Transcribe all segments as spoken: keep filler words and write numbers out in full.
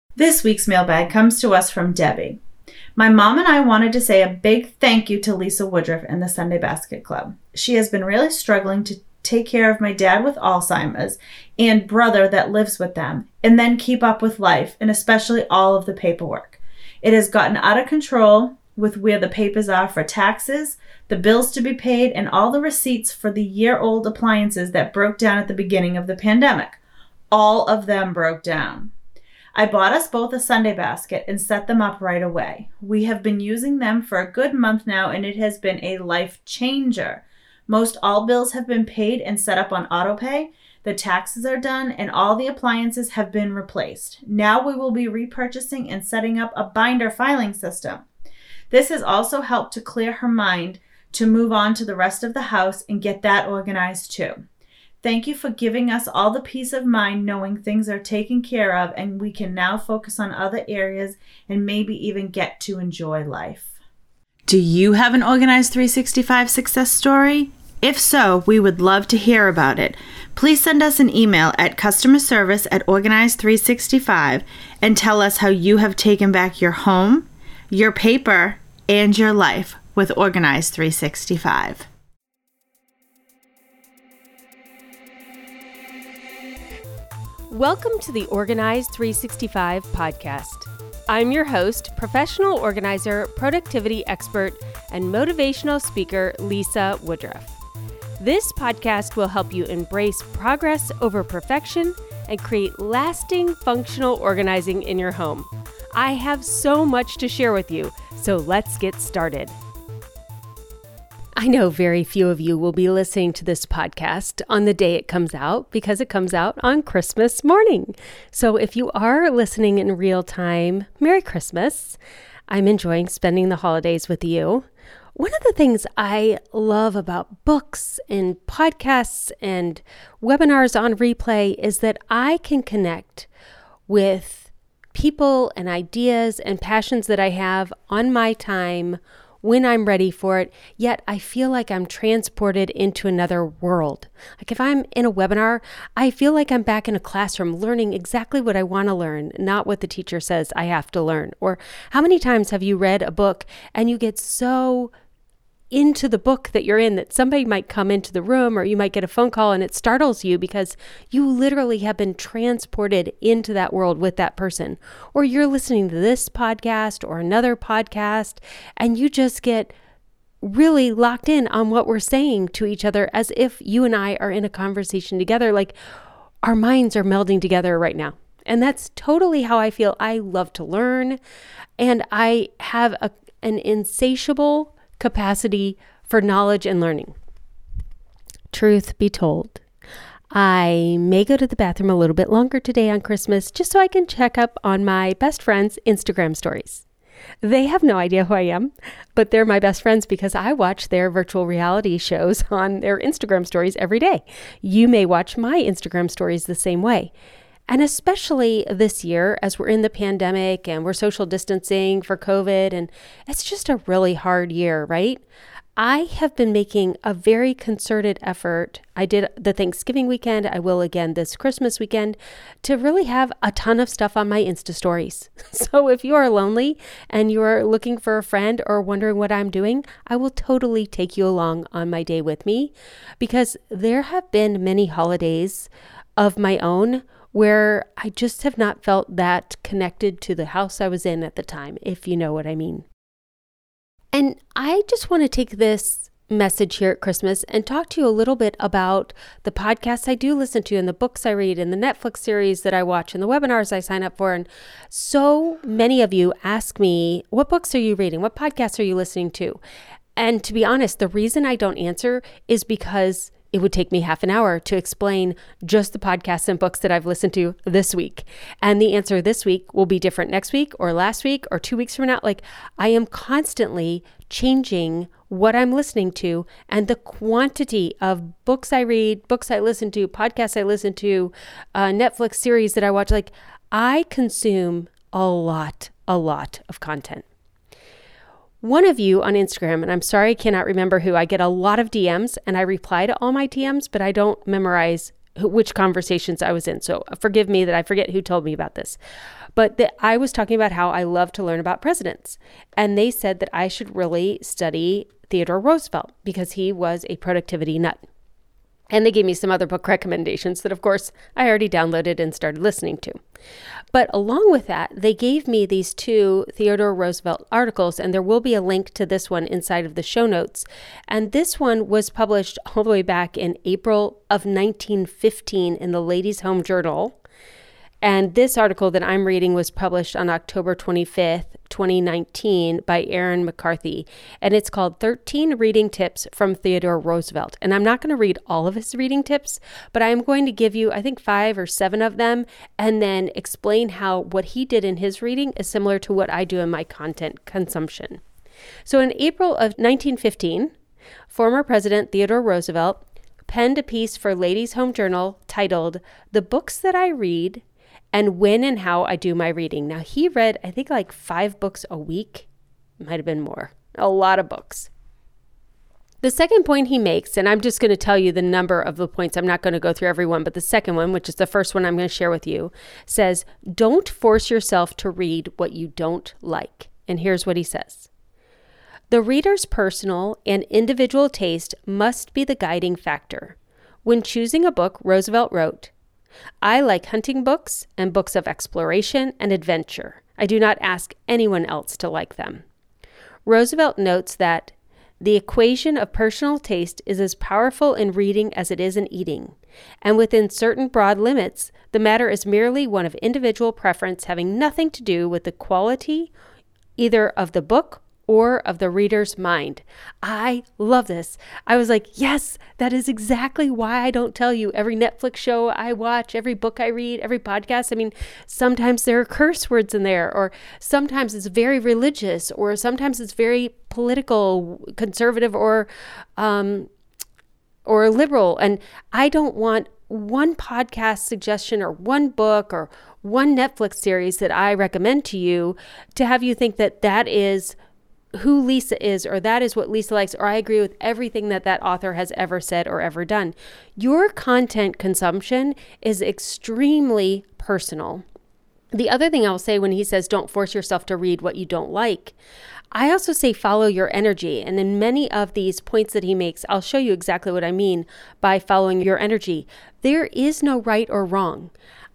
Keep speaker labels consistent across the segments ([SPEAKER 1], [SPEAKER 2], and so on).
[SPEAKER 1] This week's mailbag comes to us from Debbie. My mom and I wanted to say a big thank you to Lisa Woodruff and the Sunday Basket Club. She has been really struggling to take care of my dad with Alzheimer's and brother that lives with them, and then keep up with life, and especially all of the paperwork. It has gotten out of control with where the papers are for taxes, the bills to be paid, and all the receipts for the year-old appliances that broke down at the beginning of the pandemic. All of them broke down. I bought us both a Sunday basket and set them up right away. We have been using them for a good month now, and it has been a life changer. Most all bills have been paid and set up on autopay. The taxes are done, and all the appliances have been replaced. Now we will be repurchasing and setting up a binder filing system. This has also helped to clear her mind to move on to the rest of the house and get that organized too. Thank you for giving us all the peace of mind knowing things are taken care of and we can now focus on other areas and maybe even get to enjoy life. Do you have an Organized three sixty-five success story? If so, we would love to hear about it. Please send us an email at customer service at organized three sixty-five and tell us how you have taken back your home, your paper, and your life with Organized three sixty-five.
[SPEAKER 2] Welcome to the Organized three sixty-five podcast. I'm your host, professional organizer, productivity expert, and motivational speaker, Lisa Woodruff. This podcast will help you embrace progress over perfection and create lasting functional organizing in your home. I have so much to share with you, so let's get started. I know very few of you will be listening to this podcast on the day it comes out because it comes out on Christmas morning. So if you are listening in real time, Merry Christmas. I'm enjoying spending the holidays with you. One of the things I love about books and podcasts and webinars on replay is that I can connect with people and ideas and passions that I have on my time when I'm ready for it, yet I feel like I'm transported into another world. Like if I'm in a webinar, I feel like I'm back in a classroom learning exactly what I want to learn, not what the teacher says I have to learn. Or how many times have you read a book and you get so into the book that you're in that somebody might come into the room or you might get a phone call and it startles you because you literally have been transported into that world with that person. Or you're listening to this podcast or another podcast and you just get really locked in on what we're saying to each other as if you and I are in a conversation together, like our minds are melding together right now. And that's totally how I feel. I love to learn and I have a, an insatiable capacity for knowledge and learning. Truth be told, I may go to the bathroom a little bit longer today on Christmas just so I can check up on my best friends' Instagram stories. They have no idea who I am, but they're my best friends because I watch their virtual reality shows on their Instagram stories every day. You may watch my Instagram stories the same way. And especially this year, as we're in the pandemic and we're social distancing for COVID, and it's just a really hard year, right? I have been making a very concerted effort. I did the Thanksgiving weekend. I will again this Christmas weekend to really have a ton of stuff on my Insta stories. So if you are lonely and you are looking for a friend or wondering what I'm doing, I will totally take you along on my day with me because there have been many holidays of my own where I just have not felt that connected to the house I was in at the time, if you know what I mean. And I just want to take this message here at Christmas and talk to you a little bit about the podcasts I do listen to and the books I read and the Netflix series that I watch and the webinars I sign up for. And so many of you ask me, what books are you reading? What podcasts are you listening to? And to be honest, the reason I don't answer is because it would take me half an hour to explain just the podcasts and books that I've listened to this week. And the answer this week will be different next week or last week or two weeks from now. Like I am constantly changing what I'm listening to and the quantity of books I read, books I listen to, podcasts I listen to, uh, Netflix series that I watch. Like I consume a lot, a lot of content. One of you on Instagram, and I'm sorry I cannot remember who, I get a lot of D Ms and I reply to all my D Ms, but I don't memorize which conversations I was in. So forgive me that I forget who told me about this. But that I was talking about how I love to learn about presidents. And they said that I should really study Theodore Roosevelt because he was a productivity nut. And they gave me some other book recommendations that, of course, I already downloaded and started listening to. But along with that, they gave me these two Theodore Roosevelt articles, and there will be a link to this one inside of the show notes. And this one was published all the way back in April of nineteen fifteen in the Ladies' Home Journal. And this article that I'm reading was published on October twenty-fifth, twenty nineteen by Aaron McCarthy. And it's called thirteen Reading Tips from Theodore Roosevelt. And I'm not going to read all of his reading tips, but I'm going to give you, I think, five or seven of them, and then explain how what he did in his reading is similar to what I do in my content consumption. So in April of nineteen fifteen, former President Theodore Roosevelt penned a piece for Ladies' Home Journal titled, "The Books That I Read and When and How I Do My Reading." Now, he read, I think, like five books a week. Might have been more. A lot of books. The second point he makes, and I'm just going to tell you the number of the points. I'm not going to go through every one, but the second one, which is the first one I'm going to share with you, says, don't force yourself to read what you don't like. And here's what he says. The reader's personal and individual taste must be the guiding factor. When choosing a book, Roosevelt wrote, I like hunting books and books of exploration and adventure. I do not ask anyone else to like them. Roosevelt notes that the equation of personal taste is as powerful in reading as it is in eating, and within certain broad limits, the matter is merely one of individual preference having nothing to do with the quality either of the book or of the reader's mind. I love this. I was like, yes, that is exactly why I don't tell you every Netflix show I watch, every book I read, every podcast. I mean, sometimes there are curse words in there, or sometimes it's very religious, or sometimes it's very political, conservative, or um, or liberal. And I don't want one podcast suggestion or one book or one Netflix series that I recommend to you to have you think that that is who Lisa is, or that is what Lisa likes, or I agree with everything that that author has ever said or ever done. Your content consumption is extremely personal. The other thing I'll say when he says don't force yourself to read what you don't like, I also say follow your energy. And in many of these points that he makes, I'll show you exactly what I mean by following your energy. There is no right or wrong.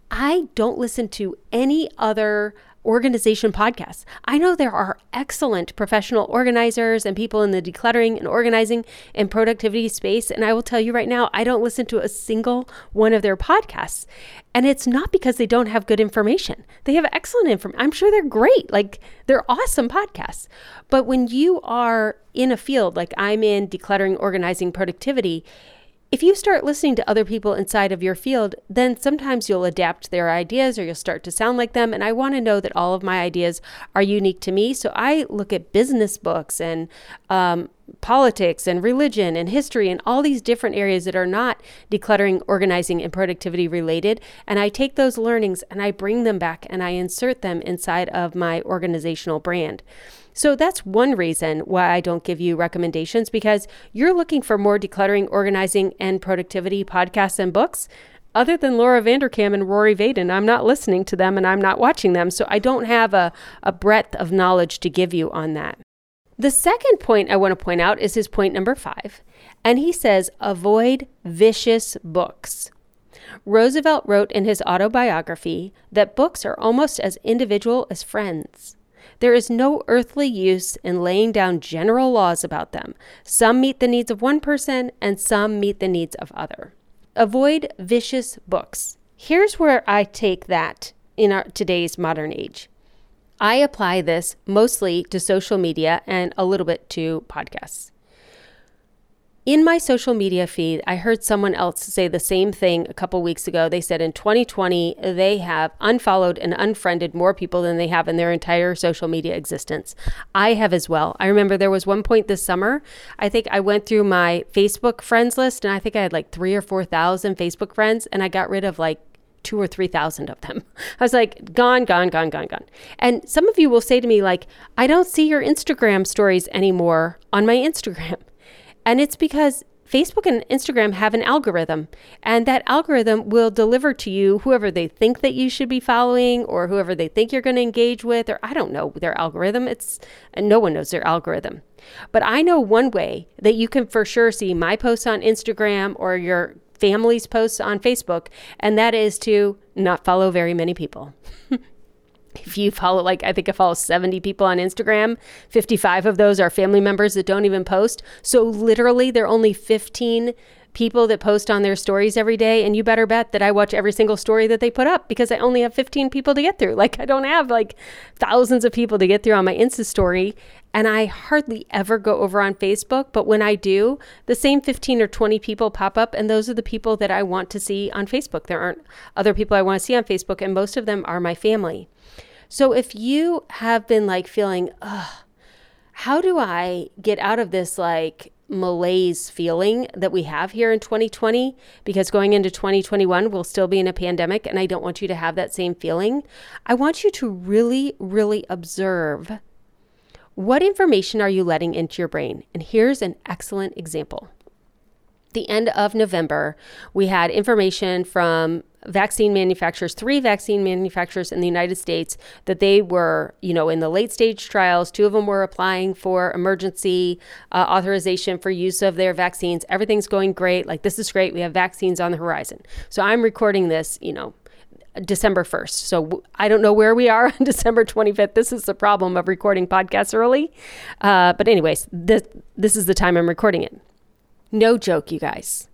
[SPEAKER 2] I don't listen to any other organization podcasts. I know there are excellent professional organizers and people in the decluttering and organizing and productivity space. And I will tell you right now, I don't listen to a single one of their podcasts. And it's not because they don't have good information. They have excellent information. I'm sure they're great. Like, they're awesome podcasts. But when you are in a field like I'm in, decluttering, organizing, productivity, if you start listening to other people inside of your field, then sometimes you'll adapt their ideas or you'll start to sound like them. And I want to know that all of my ideas are unique to me. So I look at business books and um, politics and religion and history and all these different areas that are not decluttering, organizing, and productivity related. And I take those learnings and I bring them back and I insert them inside of my organizational brand. So that's one reason why I don't give you recommendations, because you're looking for more decluttering, organizing, and productivity podcasts and books. Other than Laura Vanderkam and Rory Vaden, I'm not listening to them and I'm not watching them. So I don't have a, a breadth of knowledge to give you on that. The second point I want to point out is his point number five. And he says, avoid vicious books. Roosevelt wrote in his autobiography that books are almost as individual as friends. There is no earthly use in laying down general laws about them. Some meet the needs of one person and some meet the needs of other. Avoid vicious books. Here's where I take that in our today's modern age. I apply this mostly to social media and a little bit to podcasts. In my social media feed, I heard someone else say the same thing a couple weeks ago. They said in twenty twenty, they have unfollowed and unfriended more people than they have in their entire social media existence. I have as well. I remember there was one point this summer, I think I went through my Facebook friends list, and I think I had like three or four thousand Facebook friends, and I got rid of like two or three thousand of them. I was like, gone, gone, gone, gone, gone. And some of you will say to me like, I don't see your Instagram stories anymore on my Instagram. And it's because Facebook and Instagram have an algorithm, and that algorithm will deliver to you whoever they think that you should be following or whoever they think you're going to engage with, or I don't know their algorithm. It's and no one knows their algorithm. But I know one way that you can for sure see my posts on Instagram or your family's posts on Facebook, and that is to not follow very many people. If you follow, like, I think I follow seventy people on Instagram, fifty-five of those are family members that don't even post. So literally there are only fifteen people that post on their stories every day. And you better bet that I watch every single story that they put up because I only have fifteen people to get through. Like, I don't have like thousands of people to get through on my Insta story. And I hardly ever go over on Facebook. But when I do, the same fifteen or twenty people pop up. And those are the people that I want to see on Facebook. There aren't other people I want to see on Facebook. And most of them are my family. So if you have been like feeling, ugh, how do I get out of this like malaise feeling that we have here in twenty twenty? Because going into twenty twenty-one, we'll still be in a pandemic, and I don't want you to have that same feeling. I want you to really, really observe what information are you letting into your brain. And here's an excellent example. The end of November, we had information from vaccine manufacturers, three vaccine manufacturers in the United States, that they were, you know, in the late stage trials. Two of them were applying for emergency uh, authorization for use of their vaccines. Everything's going great. Like, this is great. We have vaccines on the horizon. So I'm recording this, you know, December first. So I don't know where we are on December twenty-fifth. This is the problem of recording podcasts early. Uh, but anyways, this, this is the time I'm recording it. No joke, you guys.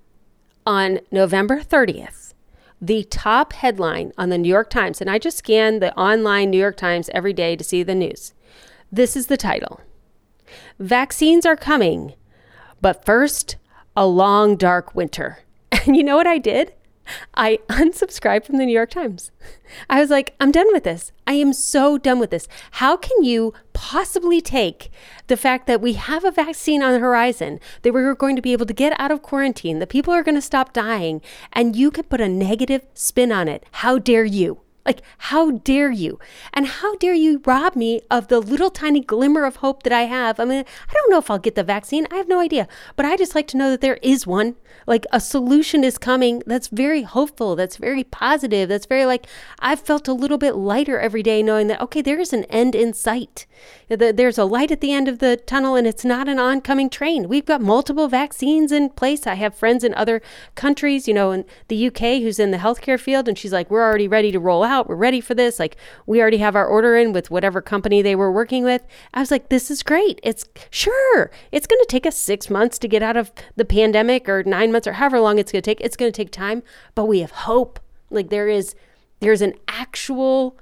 [SPEAKER 2] On November thirtieth, the top headline on the New York Times, and I just scan the online New York Times every day to see the news. This is the title. Vaccines are coming, but first, a long, dark winter. And you know what I did? I unsubscribed from the New York Times. I was like, I'm done with this. I am so done with this. How can you possibly take the fact that we have a vaccine on the horizon, that we're going to be able to get out of quarantine, that people are going to stop dying, and you can put a negative spin on it? How dare you? Like, how dare you? And how dare you rob me of the little tiny glimmer of hope that I have? I mean, I don't know if I'll get the vaccine. I have no idea. But I just like to know that there is one. Like, a solution is coming that's very hopeful, that's very positive, that's very like, I've felt a little bit lighter every day knowing that, okay, there is an end in sight. There's a light at the end of the tunnel, and it's not an oncoming train. We've got multiple vaccines in place. I have friends in other countries, you know, in the U K who's in the healthcare field, and she's like, we're already ready to roll out. We're ready for this. Like, we already have our order in with whatever company they were working with. I was like, this is great. It's sure, it's going to take us six months to get out of the pandemic, or nine months, or however long it's going to take. It's going to take time, but we have hope. Like, there is, there's an actual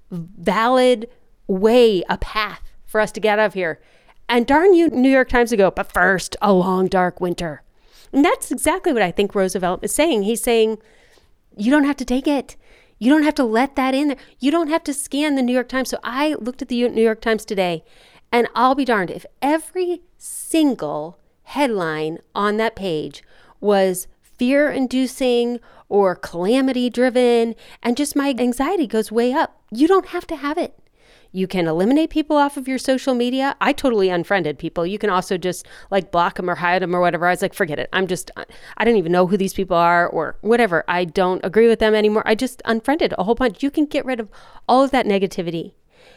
[SPEAKER 2] valid way, a path for us to get out of here. And darn you, New York Times ago, but first, a long, dark winter. And that's exactly what I think Roosevelt is saying. He's saying, you don't have to take it. You don't have to let that in there. You don't have to scan the New York Times. So I looked at the New York Times today, and I'll be darned if every single headline on that page was fear-inducing or calamity-driven, and just my anxiety goes way up. You don't have to have it. You can eliminate people off of your social media. I totally unfriended people. You can also just like block them or hide them or whatever. I was like, forget it. I'm just, I don't even know who these people are or whatever. I don't agree with them anymore. I just unfriended a whole bunch. You can get rid of all of that negativity.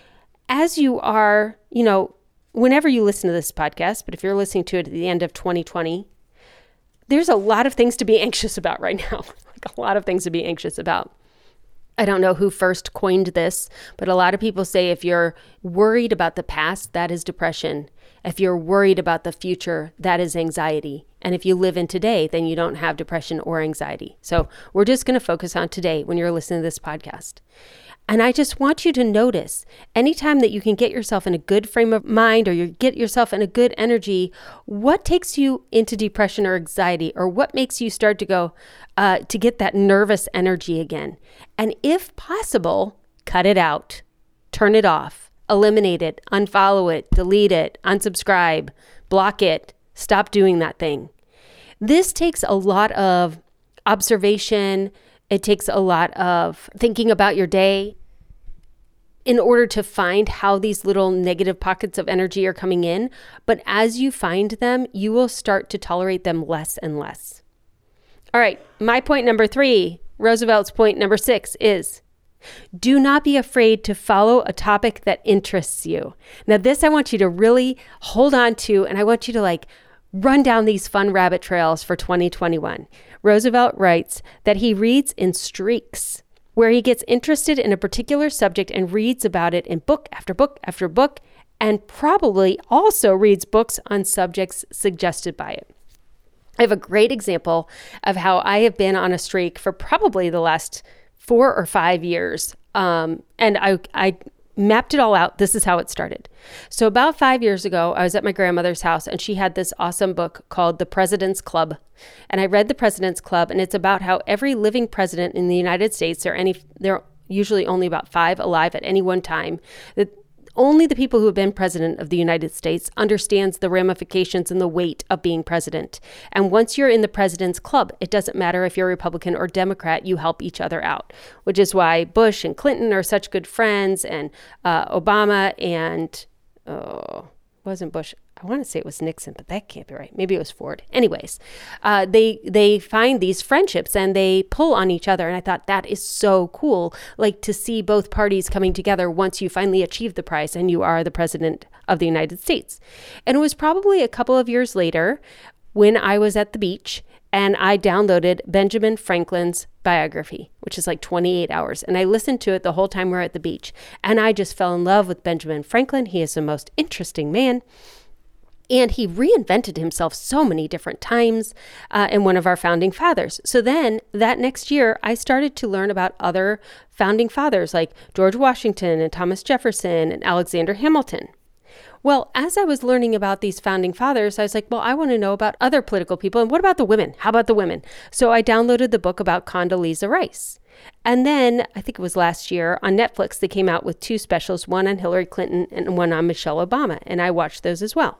[SPEAKER 2] As you are, you know, whenever you listen to this podcast, but if you're listening to it at the end of twenty twenty, there's a lot of things to be anxious about right now. Like a lot of things to be anxious about. I don't know who first coined this, but a lot of people say if you're worried about the past, that is depression. If you're worried about the future, that is anxiety. And if you live in today, then you don't have depression or anxiety. So we're just going to focus on today when you're listening to this podcast. And I just want you to notice anytime that you can get yourself in a good frame of mind or you get yourself in a good energy, what takes you into depression or anxiety, or what makes you start to go uh, to get that nervous energy again. And if possible, cut it out, turn it off, eliminate it, unfollow it, delete it, unsubscribe, block it, stop doing that thing. This takes a lot of observation. It takes a lot of thinking about your day. in order to find how these little negative pockets of energy are coming in. But as you find them, you will start to tolerate them less and less. All right, my point number three, Roosevelt's point number six is, do not be afraid to follow a topic that interests you. Now this I want you to really hold on to, and I want you to like run down these fun rabbit trails for twenty twenty-one. Roosevelt writes that he reads in streaks, where he gets interested in a particular subject and reads about it in book after book after book, and probably also reads books on subjects suggested by it. I have a great example of how I have been on a streak for probably the last four or five years. Um, and I, I mapped it all out. This is how it started. So about five years ago, I was at my grandmother's house and she had this awesome book called The President's Club. And I read The President's Club, and it's about how every living president in the United States, there are any, there are usually only about five alive at any one time, that only the people who have been president of the United States understands the ramifications and the weight of being president. And once you're in the president's club, it doesn't matter if you're Republican or Democrat, you help each other out, which is why Bush and Clinton are such good friends, and uh, Obama and, oh, wasn't Bush, I want to say it was Nixon, but that can't be right. Maybe it was Ford. Anyways, uh, they they find these friendships and they pull on each other. And I thought that is so cool, like to see both parties coming together once you finally achieve the prize and you are the president of the United States. And it was probably a couple of years later when I was at the beach and I downloaded Benjamin Franklin's biography, which is like twenty-eight hours. And I listened to it the whole time we were at the beach. And I just fell in love with Benjamin Franklin. He is the most interesting man. And he reinvented himself so many different times uh, in one of our founding fathers. So then that next year, I started to learn about other founding fathers like George Washington and Thomas Jefferson and Alexander Hamilton. Well, as I was learning about these founding fathers, I was like, well, I want to know about other political people. And what about the women? How about the women? So I downloaded the book about Condoleezza Rice. And then I think it was last year on Netflix, they came out with two specials, one on Hillary Clinton and one on Michelle Obama. And I watched those as well.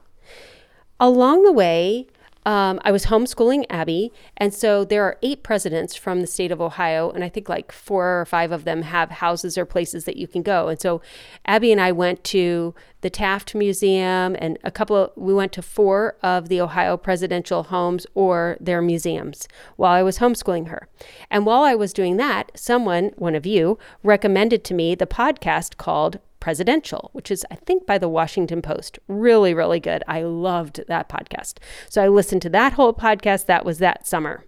[SPEAKER 2] Along the way, um, I was homeschooling Abby, and so there are eight presidents from the state of Ohio, and I think like four or five of them have houses or places that you can go. And so Abby and I went to the Taft Museum, and a couple of, we went to four of the Ohio presidential homes or their museums while I was homeschooling her. And while I was doing that, someone, one of you, recommended to me the podcast called Presidential, which is, I think, by the Washington Post. Really, really good. I loved that podcast. So I listened to that whole podcast. That was that summer.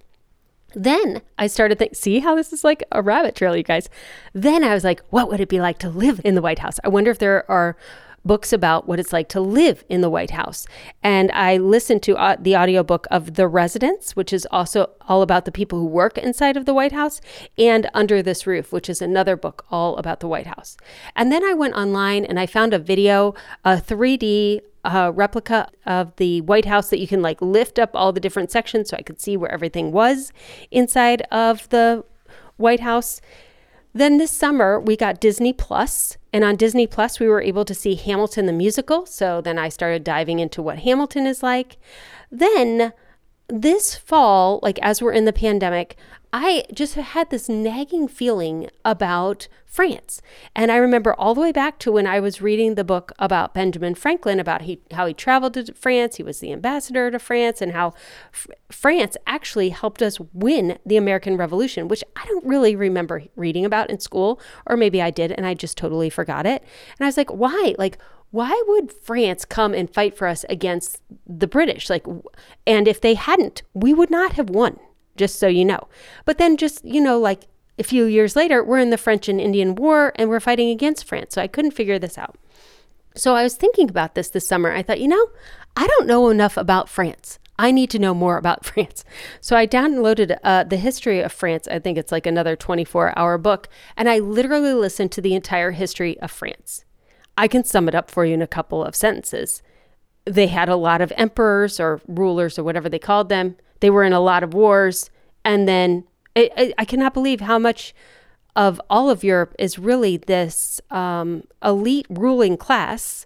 [SPEAKER 2] Then I started thinking, see how this is like a rabbit trail, you guys? Then I was like, what would it be like to live in the White House? I wonder if there are books about what it's like to live in the White House. And I listened to uh, the audiobook of The Residents, which is also all about the people who work inside of the White House, and Under This Roof, which is another book all about the White House. And then I went online and I found a video, a three D uh, replica of the White House that you can like lift up all the different sections so I could see where everything was inside of the White House. Then this summer, we got Disney Plus, and on Disney Plus, we were able to see Hamilton the musical. So then I started diving into what Hamilton is like. Then this fall, like as we're in the pandemic, I just had this nagging feeling about France. And I remember all the way back to when I was reading the book about Benjamin Franklin, about he, how he traveled to France, he was the ambassador to France, and how F- France actually helped us win the American Revolution, which I don't really remember reading about in school, or maybe I did and I just totally forgot it. And I was like, why? Like, why would France come and fight for us against the British? Like, and if they hadn't, we would not have won, just so you know. But then just, you know, like a few years later, we're in the French and Indian War and we're fighting against France. So I couldn't figure this out. So I was thinking about this this summer. I thought, you know, I don't know enough about France. I need to know more about France. So I downloaded uh, the history of France. I think it's like another twenty-four hour book. And I literally listened to the entire history of France. I can sum it up for you in a couple of sentences. They had a lot of emperors or rulers or whatever they called them. They were in a lot of wars. And then I, I, I cannot believe how much of all of Europe is really this um, elite ruling class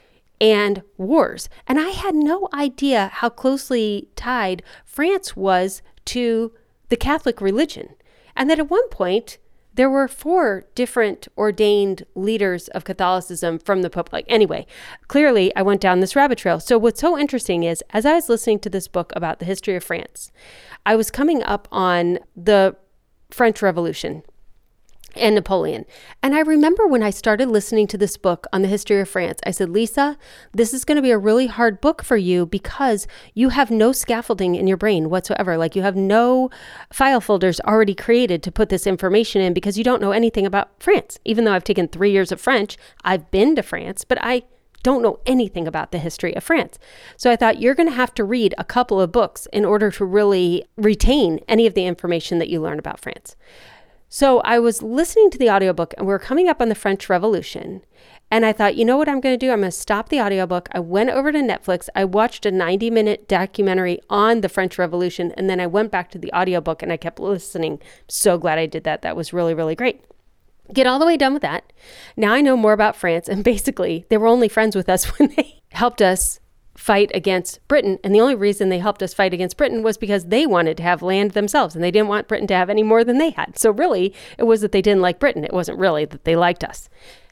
[SPEAKER 2] and wars. And I had no idea how closely tied France was to the Catholic religion. And that at one point, there were four different ordained leaders of Catholicism from the Pope. Like, anyway, clearly I went down this rabbit trail. So what's so interesting is, as I was listening to this book about the history of France, I was coming up on the French Revolution and Napoleon. And I remember when I started listening to this book on the history of France, I said, Lisa, this is going to be a really hard book for you because you have no scaffolding in your brain whatsoever. Like, you have no file folders already created to put this information in because you don't know anything about France. Even though I've taken three years of French, I've been to France, but I don't know anything about the history of France. So I thought, you're going to have to read a couple of books in order to really retain any of the information that you learn about France. So I was listening to the audiobook, and we were coming up on the French Revolution. And I thought, you know what I'm going to do? I'm going to stop the audiobook. I went over to Netflix. I watched a ninety minute documentary on the French Revolution. And then I went back to the audiobook and I kept listening. So glad I did that. That was really, really great. Get all the way done with that. Now I know more about France. And basically, they were only friends with us when they helped us fight against Britain. And the only reason they helped us fight against Britain was because they wanted to have land themselves and they didn't want Britain to have any more than they had. So really, it was that they didn't like Britain. It wasn't really that they liked us.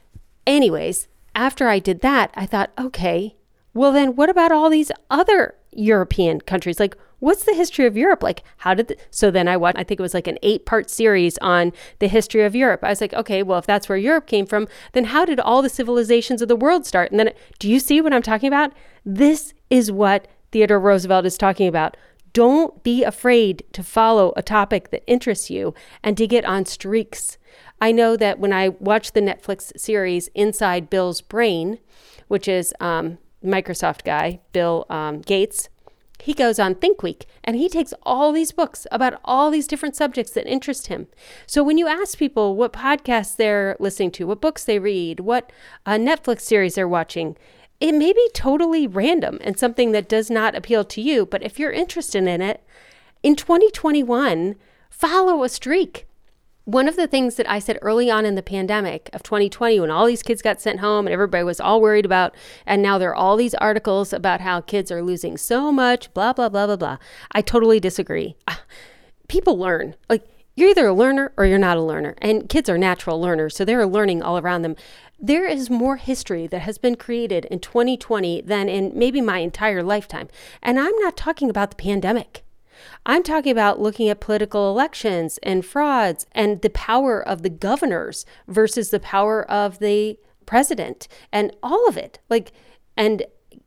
[SPEAKER 2] Anyways, after I did that, I thought, okay, well then what about all these other European countries? Like, what's the history of Europe? Like, how did, the, so then I watched, I think it was like an eight part series on the history of Europe. I was like, okay, well, if that's where Europe came from, then how did all the civilizations of the world start? And then, do you see what I'm talking about? This is what Theodore Roosevelt is talking about. Don't be afraid to follow a topic that interests you and to get on streaks. I know that when I watched the Netflix series Inside Bill's Brain, which is um, Microsoft guy, Bill um, Gates, he goes on Think Week and he takes all these books about all these different subjects that interest him. So when you ask people what podcasts they're listening to, what books they read, what uh, Netflix series they're watching, it may be totally random and something that does not appeal to you. But if you're interested in it, in twenty twenty-one, follow a streak. One of the things that I said early on in the pandemic of twenty twenty, when all these kids got sent home and everybody was all worried about, and now there are all these articles about how kids are losing so much, blah, blah, blah, blah, blah. I totally disagree. People learn. Like, you're either a learner or you're not a learner. And kids are natural learners, so they're learning all around them. There is more history that has been created in twenty twenty than in maybe my entire lifetime. And I'm not talking about the pandemic. I'm talking about looking at political elections and frauds and the power of the governors versus the power of the president and all of it. Like, and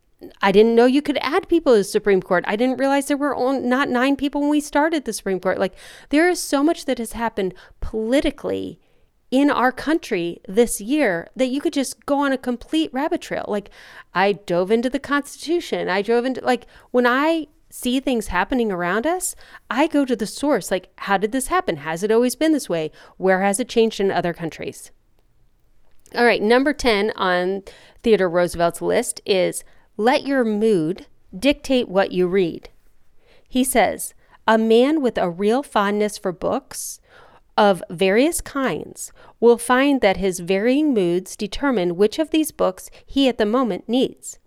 [SPEAKER 2] I didn't know you could add people to the Supreme Court. I didn't realize there were only not nine people when we started the Supreme Court. Like, there is so much that has happened politically in our country this year that you could just go on a complete rabbit trail. Like, I dove into the Constitution. I drove into, like, when I see things happening around us, I go to the source. Like, how did this happen? Has it always been this way? Where has it changed in other countries? All right, number ten on Theodore Roosevelt's list is let your mood dictate what you read. He says, a man with a real fondness for books of various kinds will find that his varying moods determine which of these books he at the moment needs.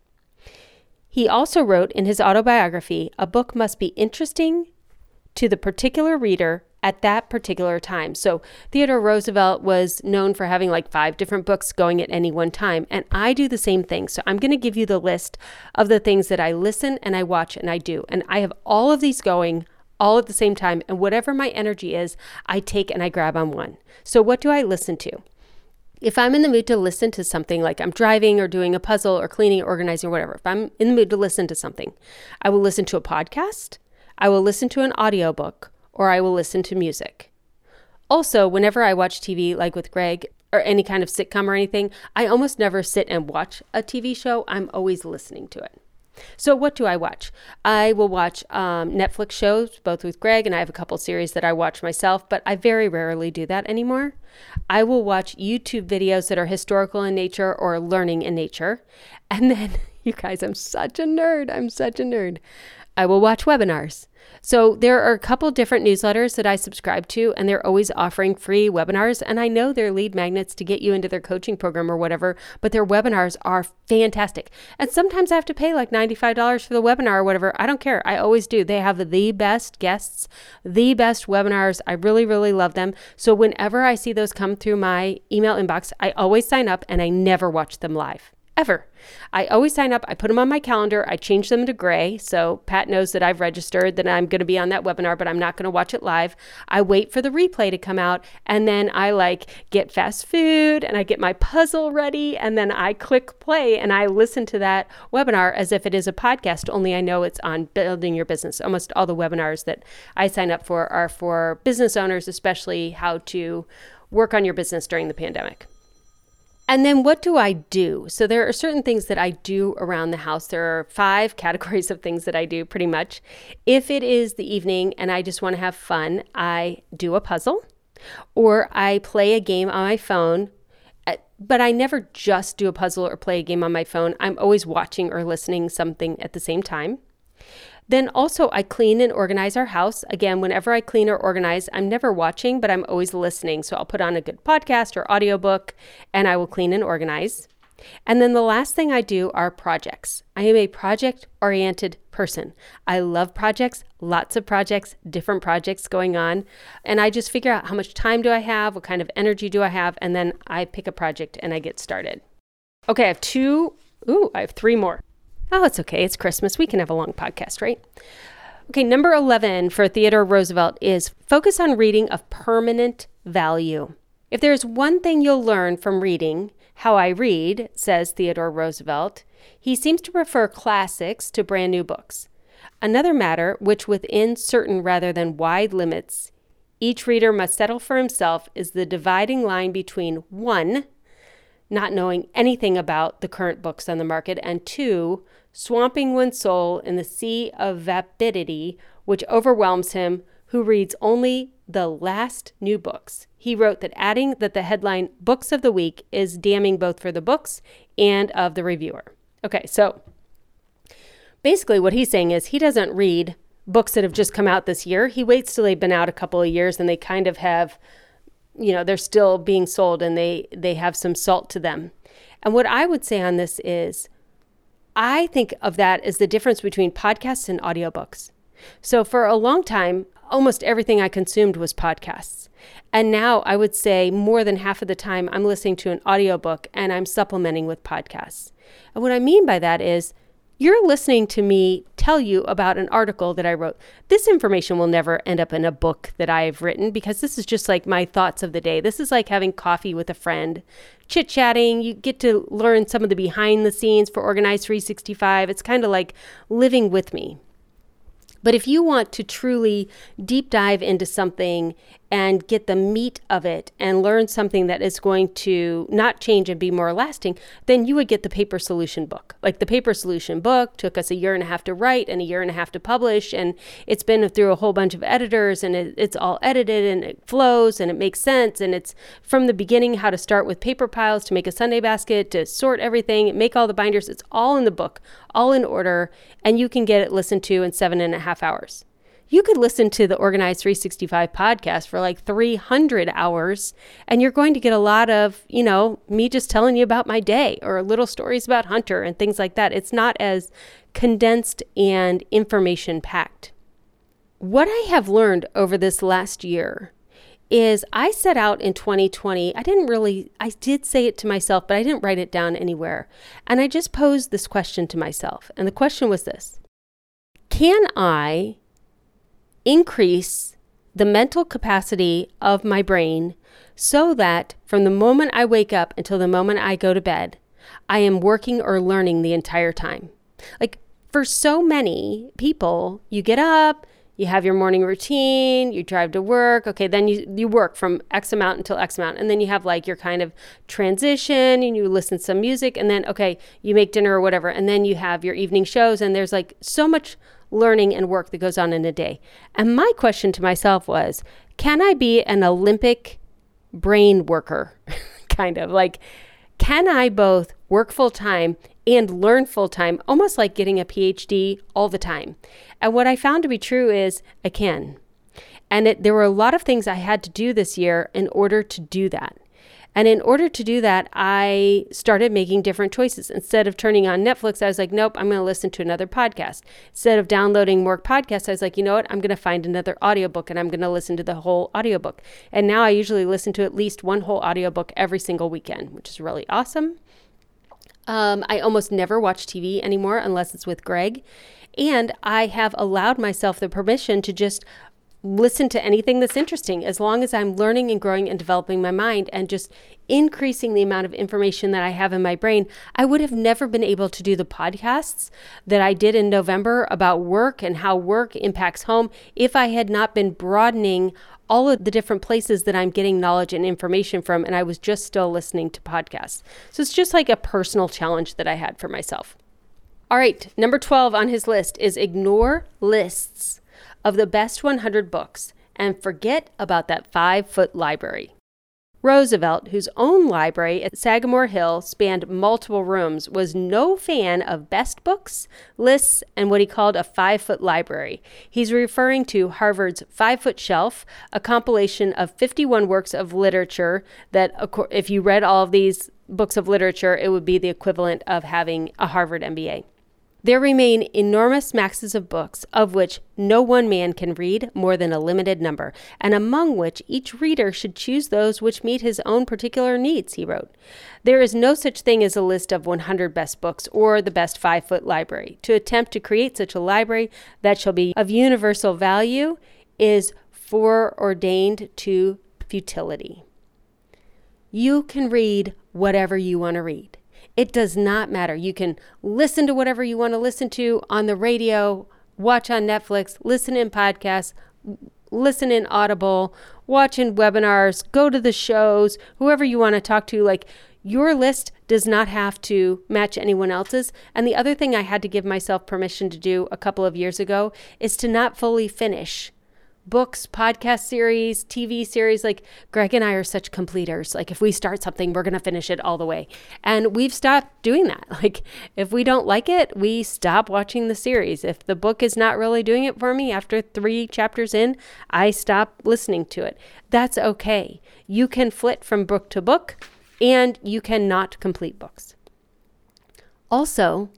[SPEAKER 2] He also wrote in his autobiography, a book must be interesting to the particular reader at that particular time. So Theodore Roosevelt was known for having like five different books going at any one time. And I do the same thing. So I'm going to give you the list of the things that I listen and I watch and I do. And I have all of these going all at the same time. And whatever my energy is, I take and I grab on one. So what do I listen to? If I'm in the mood to listen to something, like I'm driving or doing a puzzle or cleaning or organizing or whatever, if I'm in the mood to listen to something, I will listen to a podcast, I will listen to an audiobook, or I will listen to music. Also, whenever I watch T V, like with Greg, or any kind of sitcom or anything, I almost never sit and watch a T V show. I'm always listening to it. So what do I watch? I will watch um, Netflix shows, both with Greg, and I have a couple series that I watch myself, but I very rarely do that anymore. I will watch YouTube videos that are historical in nature or learning in nature. And then, you guys, I'm such a nerd. I'm such a nerd. I will watch webinars. So there are a couple different newsletters that I subscribe to, and they're always offering free webinars. And I know they're lead magnets to get you into their coaching program or whatever, but their webinars are fantastic. And sometimes I have to pay like ninety-five dollars for the webinar or whatever. I don't care. I always do. They have the best guests, the best webinars. I really, really love them. So whenever I see those come through my email inbox, I always sign up and I never watch them live. Ever. I always sign up. I put them on my calendar. I change them to gray. So Pat knows that I've registered, that I'm going to be on that webinar, but I'm not going to watch it live. I wait for the replay to come out. And then I like get fast food and I get my puzzle ready. And then I click play and I listen to that webinar as if it is a podcast, only I know it's on building your business. Almost all the webinars that I sign up for are for business owners, especially how to work on your business during the pandemic. And then what do I do? So there are certain things that I do around the house. There are five categories of things that I do pretty much. If it is the evening and I just want to have fun, I do a puzzle or I play a game on my phone. But I never just do a puzzle or play a game on my phone. I'm always watching or listening something at the same time. Then also I clean and organize our house. Again, whenever I clean or organize, I'm never watching, but I'm always listening. So I'll put on a good podcast or audiobook and I will clean and organize. And then the last thing I do are projects. I am a project-oriented person. I love projects, lots of projects, different projects going on. And I just figure out how much time do I have, what kind of energy do I have, and then I pick a project and I get started. Okay, I have two, ooh, I have three more. Oh, it's okay. It's Christmas. We can have a long podcast, right? Okay, number eleven for Theodore Roosevelt is focus on reading of permanent value. If there's one thing you'll learn from reading how I read, says Theodore Roosevelt, he seems to prefer classics to brand new books. Another matter which within certain rather than wide limits, each reader must settle for himself is the dividing line between one, not knowing anything about the current books on the market, and two, swamping one's soul in the sea of vapidity which overwhelms him who reads only the last new books. He wrote that adding that the headline Books of the Week is damning both for the books and of the reviewer. Okay, so basically what he's saying is he doesn't read books that have just come out this year. He waits till they've been out a couple of years and they kind of have, you know, they're still being sold and they, they have some salt to them. And what I would say on this is, I think of that as the difference between podcasts and audiobooks. So for a long time, almost everything I consumed was podcasts. And now I would say more than half of the time I'm listening to an audiobook and I'm supplementing with podcasts. And what I mean by that is you're listening to me tell you about an article that I wrote. This information will never end up in a book that I've written because this is just like my thoughts of the day. This is like having coffee with a friend, chit-chatting. You get to learn some of the behind the scenes for Organize three sixty-five. It's kind of like living with me. But if you want to truly deep dive into something and get the meat of it and learn something that is going to not change and be more lasting, then you would get the Paper Solution book. Like the Paper Solution book took us a year and a half to write and a year and a half to publish, and it's been through a whole bunch of editors, and it, it's all edited and it flows and it makes sense, and it's from the beginning how to start with paper piles to make a Sunday basket, to sort everything, make all the binders. It's all in the book, all in order, and you can get it listened to in seven and a half hours. You could listen to the Organize three sixty-five podcast for like three hundred hours, and you're going to get a lot of, you know, me just telling you about my day or little stories about Hunter and things like that. It's not as condensed and information packed. What I have learned over this last year is I set out in twenty twenty. I didn't really, I did say it to myself, but I didn't write it down anywhere. And I just posed this question to myself. And the question was this: can I increase the mental capacity of my brain so that from the moment I wake up until the moment I go to bed, I am working or learning the entire time? Like for so many people, you get up, you have your morning routine, you drive to work. Okay, then you, you work from X amount until X amount. And then you have like your kind of transition and you listen to some music. And then, okay, you make dinner or whatever. And then you have your evening shows. And there's like so much learning and work that goes on in a day. And my question to myself was, can I be an Olympic brain worker? Kind of like, can I both work full time and learn full-time, almost like getting a P H D all the time. And what I found to be true is I can. And it, there were a lot of things I had to do this year in order to do that. And in order to do that, I started making different choices. Instead of turning on Netflix, I was like, nope, I'm going to listen to another podcast. Instead of downloading more podcasts, I was like, you know what? I'm going to find another audiobook and I'm going to listen to the whole audiobook. And now I usually listen to at least one whole audiobook every single weekend, which is really awesome. Um, I almost never watch T V anymore unless it's with Greg. And I have allowed myself the permission to just listen to anything that's interesting, as long as I'm learning and growing and developing my mind and just increasing the amount of information that I have in my brain. I would have never been able to do the podcasts that I did in November about work and how work impacts home if I had not been broadening all of the different places that I'm getting knowledge and information from, and I was just still listening to podcasts. So it's just like a personal challenge that I had for myself. All right, number twelve on his list is ignore lists of the best one hundred books and forget about that five-foot library. Roosevelt, whose own library at Sagamore Hill spanned multiple rooms, was no fan of best books, lists, and what he called a five-foot library. He's referring to Harvard's Five-Foot Shelf, a compilation of fifty-one works of literature that, if you read all of these books of literature, it would be the equivalent of having a Harvard M B A. There remain enormous masses of books, of which no one man can read more than a limited number, and among which each reader should choose those which meet his own particular needs, he wrote. There is no such thing as a list of one hundred best books or the best five-foot library. To attempt to create such a library that shall be of universal value is foreordained to futility. You can read whatever you want to read. It does not matter. You can listen to whatever you want to listen to on the radio, watch on Netflix, listen in podcasts, listen in Audible, watch in webinars, go to the shows, whoever you want to talk to. Like, your list does not have to match anyone else's. And the other thing I had to give myself permission to do a couple of years ago is to not fully finish books, podcast series, T V series. Like, Greg and I are such completers. Like, if we start something, we're going to finish it all the way. And we've stopped doing that. Like, if we don't like it, we stop watching the series. If the book is not really doing it for me after three chapters in, I stop listening to it. That's okay. You can flit from book to book, and you cannot complete books. Also,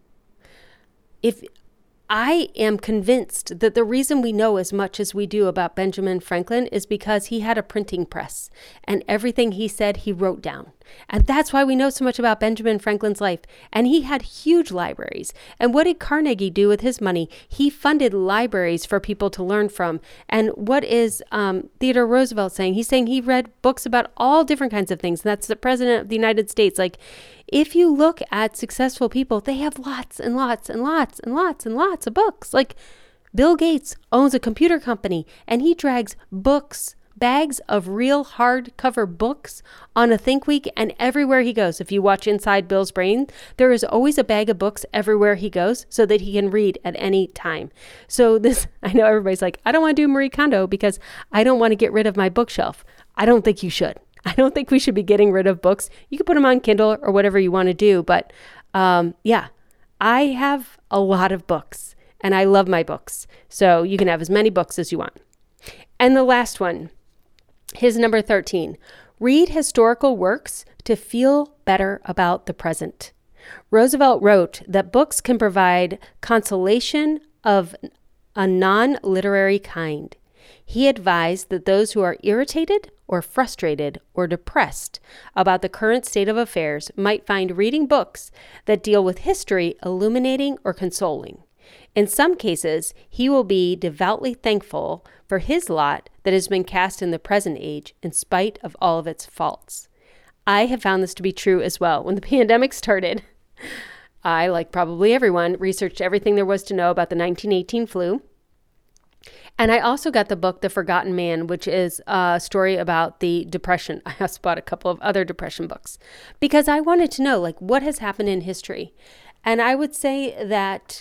[SPEAKER 2] if I am convinced that the reason we know as much as we do about Benjamin Franklin is because he had a printing press, and everything he said he wrote down. And that's why we know so much about Benjamin Franklin's life. And he had huge libraries. And what did Carnegie do with his money? He funded libraries for people to learn from. And what is um, Theodore Roosevelt saying? He's saying he read books about all different kinds of things. And that's the president of the United States. Like, if you look at successful people, they have lots and lots and lots and lots and lots of books. Like, Bill Gates owns a computer company, and he drags books, bags of real hardcover books on a Think Week, and everywhere he goes. If you watch Inside Bill's Brain, there is always a bag of books everywhere he goes so that he can read at any time. So this, I know everybody's like, I don't want to do Marie Kondo because I don't want to get rid of my bookshelf. I don't think you should. I don't think we should be getting rid of books. You can put them on Kindle or whatever you want to do. But um, yeah, I have a lot of books and I love my books. So you can have as many books as you want. And the last one, his number thirteen, read historical works to feel better about the present. Roosevelt wrote that books can provide consolation of a non-literary kind. He advised that those who are irritated or frustrated or depressed about the current state of affairs might find reading books that deal with history illuminating or consoling. In some cases, he will be devoutly thankful for his lot that has been cast in the present age in spite of all of its faults. I have found this to be true as well. When the pandemic started, I, like probably everyone, researched everything there was to know about the nineteen eighteen flu. And I also got the book, The Forgotten Man, which is a story about the Depression. I also bought a couple of other Depression books because I wanted to know, like, what has happened in history. And I would say that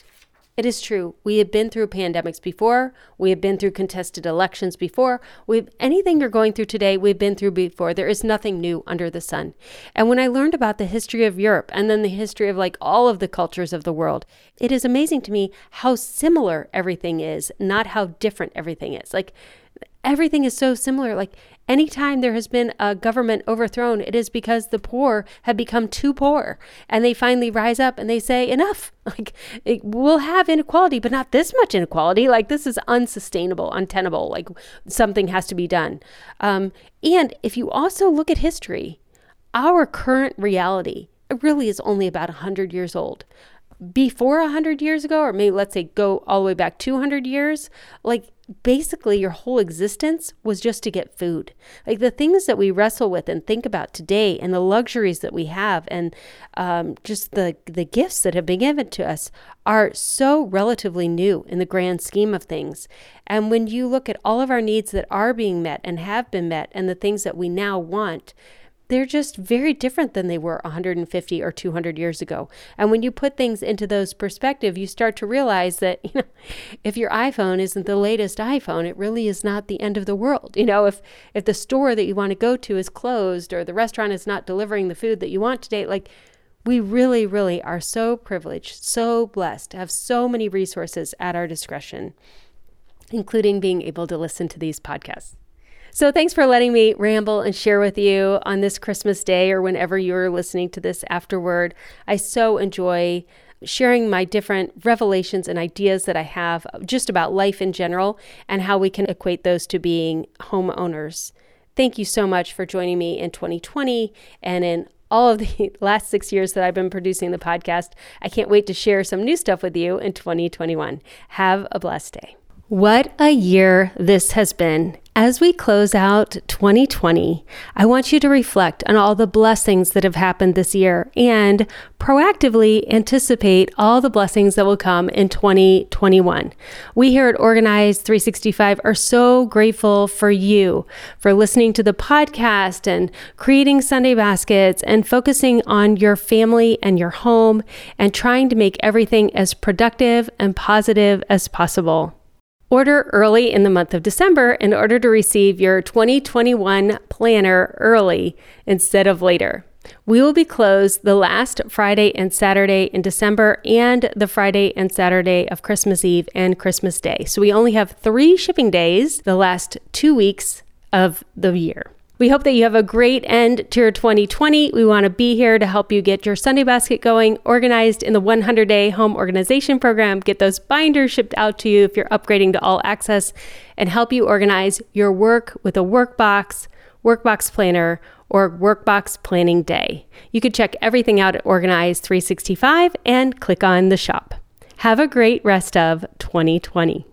[SPEAKER 2] It is true. We have been through pandemics before. We have been through contested elections before. We've anything you're going through today, we've been through before. There is nothing new under the sun. And when I learned about the history of Europe and then the history of like all of the cultures of the world, it is amazing to me how similar everything is, not how different everything is. Like everything is so similar. Like anytime there has been a government overthrown, it is because the poor have become too poor and they finally rise up and they say enough. Like it, we'll have inequality, but not this much inequality. Like this is unsustainable, untenable. Like something has to be done. Um, and if you also look at history, our current reality really is only about one hundred years old. Before one hundred years ago, or maybe let's say go all the way back two hundred years, like basically your whole existence was just to get food. Like the things that we wrestle with and think about today and the luxuries that we have and um, just the, the gifts that have been given to us are so relatively new in the grand scheme of things. And when you look at all of our needs that are being met and have been met and the things that we now want, they're just very different than they were one hundred fifty or two hundred years ago. And when you put things into those perspective, you start to realize that, you know, if your iPhone isn't the latest iPhone, it really is not the end of the world. You know, if if the store that you want to go to is closed or the restaurant is not delivering the food that you want today, like we really, really are so privileged, so blessed to have so many resources at our discretion, including being able to listen to these podcasts. So thanks for letting me ramble and share with you on this Christmas day or whenever you're listening to this afterward. I so enjoy sharing my different revelations and ideas that I have just about life in general and how we can equate those to being homeowners. Thank you so much for joining me in twenty twenty and in all of the last six years that I've been producing the podcast. I can't wait to share some new stuff with you in twenty twenty-one. Have a blessed day. What a year this has been. As we close out twenty twenty, I want you to reflect on all the blessings that have happened this year and proactively anticipate all the blessings that will come in twenty twenty-one. We here at Organize three sixty-five are so grateful for you, for listening to the podcast and creating Sunday baskets and focusing on your family and your home and trying to make everything as productive and positive as possible. Order early in the month of December in order to receive your twenty twenty-one planner early instead of later. We will be closed the last Friday and Saturday in December and the Friday and Saturday of Christmas Eve and Christmas Day. So we only have three shipping days the last two weeks of the year. We hope that you have a great end to your twenty twenty. We want to be here to help you get your Sunday basket going, organized in the one hundred day home organization program, get those binders shipped out to you if you're upgrading to all access, and help you organize your work with a workbox, workbox planner, or workbox planning day. You can check everything out at Organize three sixty-five and click on the shop. Have a great rest of twenty twenty.